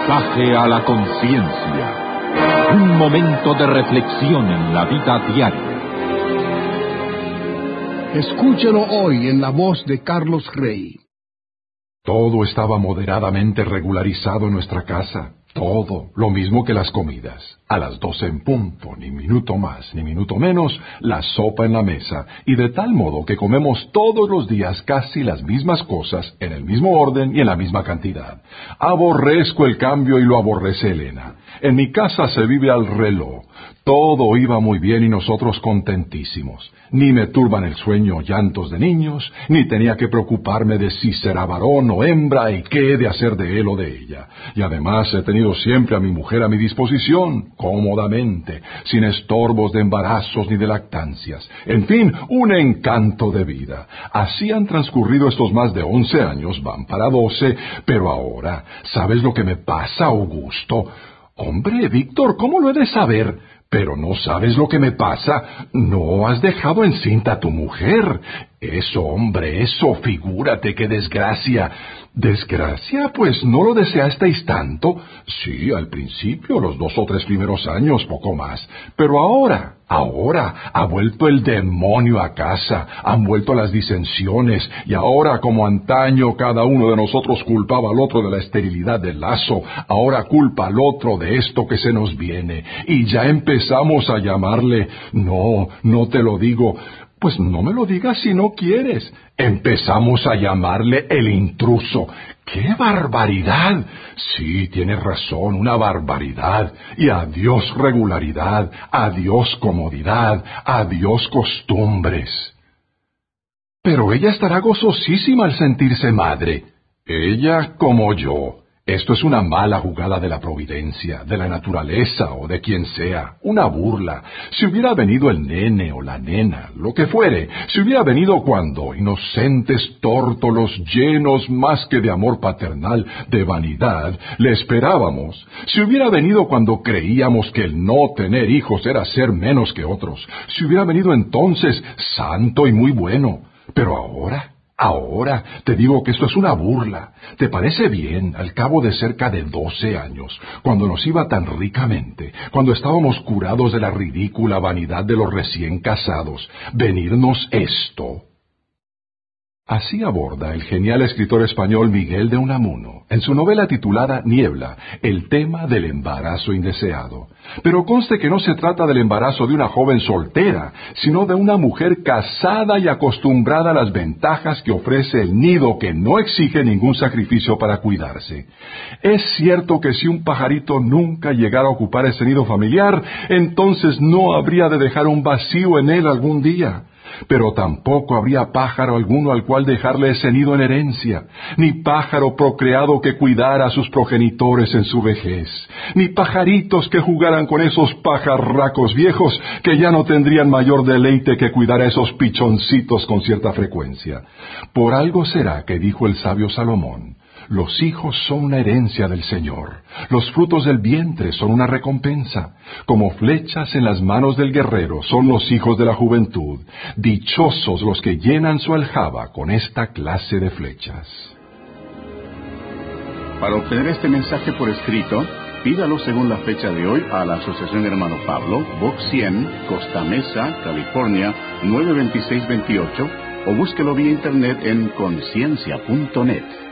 Mensaje a la conciencia. Un momento de reflexión en la vida diaria. Escúchelo hoy en la voz de Carlos Rey. Todo estaba moderadamente regularizado en nuestra casa. Todo, lo mismo que las comidas. A las 12 en punto, ni minuto más, ni minuto menos, la sopa en la mesa, y de tal modo que comemos todos los días casi las mismas cosas, en el mismo orden y en la misma cantidad. Aborrezco el cambio y lo aborrece Elena. En mi casa se vive al reloj. Todo iba muy bien y nosotros contentísimos. Ni me turban el sueño llantos de niños, ni tenía que preocuparme de si será varón o hembra y qué he de hacer de él o de ella. Y además he tenido siempre a mi mujer a mi disposición, cómodamente, sin estorbos de embarazos ni de lactancias. En fin, un encanto de vida. Así han transcurrido estos más de 11 años, van para 12, pero ahora, ¿sabes lo que me pasa, Augusto? Hombre, Víctor, ¿cómo lo he de saber? Pero no sabes lo que me pasa. No has dejado encinta a tu mujer. Eso, hombre, eso, figúrate qué desgracia. ¿Desgracia? Pues no lo deseasteis tanto. Sí, al principio, los 2 o 3 primeros años, poco más. Pero ahora, ha vuelto el demonio a casa, han vuelto las disensiones, y ahora, como antaño cada uno de nosotros culpaba al otro de la esterilidad del lazo, ahora culpa al otro de esto que se nos viene, y ya empezamos a llamarle, no te lo digo. Pues no me lo digas si no quieres. Empezamos a llamarle el intruso. ¡Qué barbaridad! Sí, tienes razón, una barbaridad. Y adiós regularidad, adiós comodidad, adiós costumbres. Pero ella estará gozosísima al sentirse madre. Ella como yo. Esto es una mala jugada de la providencia, de la naturaleza o de quien sea, una burla. Si hubiera venido el nene o la nena, lo que fuere, si hubiera venido cuando, inocentes tórtolos llenos más que de amor paternal, de vanidad, le esperábamos, si hubiera venido cuando creíamos que el no tener hijos era ser menos que otros, si hubiera venido entonces santo y muy bueno, pero Ahora te digo que esto es una burla. ¿Te parece bien, al cabo de cerca de 12 años, cuando nos iba tan ricamente, cuando estábamos curados de la ridícula vanidad de los recién casados, venirnos esto? Así aborda el genial escritor español Miguel de Unamuno, en su novela titulada Niebla, el tema del embarazo indeseado. Pero conste que no se trata del embarazo de una joven soltera, sino de una mujer casada y acostumbrada a las ventajas que ofrece el nido que no exige ningún sacrificio para cuidarse. Es cierto que si un pajarito nunca llegara a ocupar ese nido familiar, entonces no habría de dejar un vacío en él algún día. Pero tampoco habría pájaro alguno al cual dejarle ese nido en herencia, ni pájaro procreado que cuidara a sus progenitores en su vejez, ni pajaritos que jugaran con esos pajarracos viejos que ya no tendrían mayor deleite que cuidar a esos pichoncitos con cierta frecuencia. Por algo será que dijo el sabio Salomón: los hijos son una herencia del Señor, los frutos del vientre son una recompensa. Como flechas en las manos del guerrero son los hijos de la juventud. Dichosos los que llenan su aljaba con esta clase de flechas. Para obtener este mensaje por escrito, pídalo según la fecha de hoy a la Asociación Hermano Pablo, Box 100, Costa Mesa, California, 92628, o búsquelo vía internet en conciencia.net.